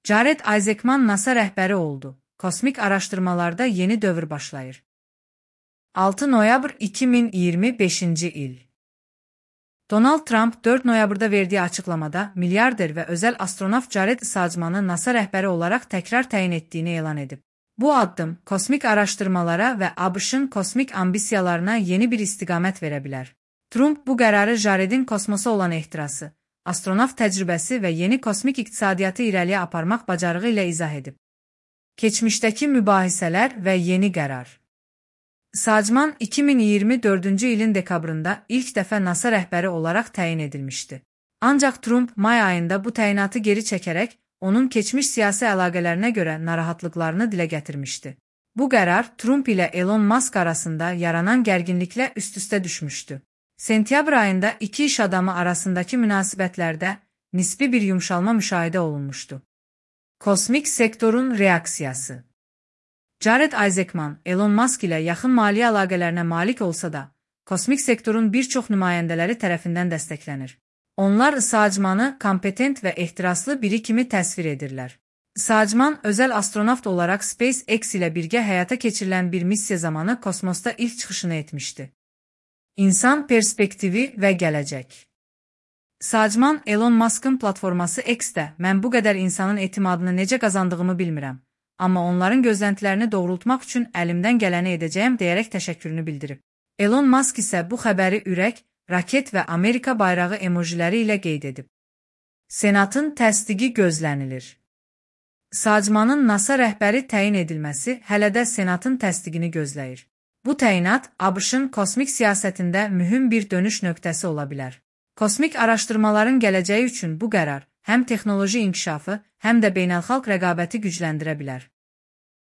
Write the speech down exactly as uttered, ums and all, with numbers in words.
Jared Isaacman NASA rəhbəri oldu. Kosmik araşdırmalarda yeni dövr başlayır. altı noyabr iki min iyirmi beşinci il. Donald Trump dörd noyabrda verdiyi açıqlamada milyarder və özəl astronavt Jared Isaacmanı NASA rəhbəri olaraq təkrar təyin etdiyini elan edib. Bu addım kosmik araşdırmalara və ABŞ-ın kosmik ambisiyalarına yeni bir istiqamət verə bilər. Trump bu qərarı Jaredin kosmosa olan ehtirası, astronavt təcrübəsi və yeni kosmik iqtisadiyyatı irəliyə aparmaq bacarığı ilə izah edib. Keçmişdəki mübahisələr və yeni qərar. Isaacman iki min iyirmi dördüncü ilin dekabrında ilk dəfə NASA rəhbəri olaraq təyin edilmişdi. Ancaq Trump may ayında bu təyinatı geri çəkərək, onun keçmiş siyasi əlaqələrinə görə narahatlıqlarını dilə gətirmişdi. Bu qərar Trump ilə Elon Musk arasında yaranan gərginliklə üst-üstə düşmüşdü. Sentyabr ayında iki iş adamı arasındakı münasibətlərdə nisbi bir yumşalma müşahidə olunmuşdu. Kosmik sektorun reaksiyası. Jared Isaacman, Elon Musk ilə yaxın maliyyə əlaqələrinə malik olsa da, kosmik sektorun bir çox nümayəndələri tərəfindən dəstəklənir. Onlar Isaacmanı kompetent və ehtiraslı biri kimi təsvir edirlər. Isaacman özəl astronavt olaraq SpaceX ilə birgə həyata keçirilən bir missiya zamanı kosmosda ilk çıxışını etmişdi. İnsan perspektivi və gələcək. Isaacman, Elon Musk'ın platforması X-də mən bu qədər insanın etimadını necə qazandığımı bilmirəm, amma onların gözləntilərini doğrultmaq üçün əlimdən gələni edəcəyəm deyərək təşəkkürünü bildirib. Elon Musk isə bu xəbəri ürək, raket və Amerika bayrağı emojiləri ilə qeyd edib. Senatın təsdiqi gözlənilir. Isaacmanın NASA rəhbəri təyin edilməsi hələ də Senatın təsdiqini gözləyir. Bu təyinat ABŞ-ın kosmik siyasətində mühüm bir dönüş nöqtəsi ola bilər. Kosmik araşdırmaların gələcəyi üçün bu qərar həm texnoloji inkişafı, həm də beynəlxalq rəqabəti gücləndirə bilər.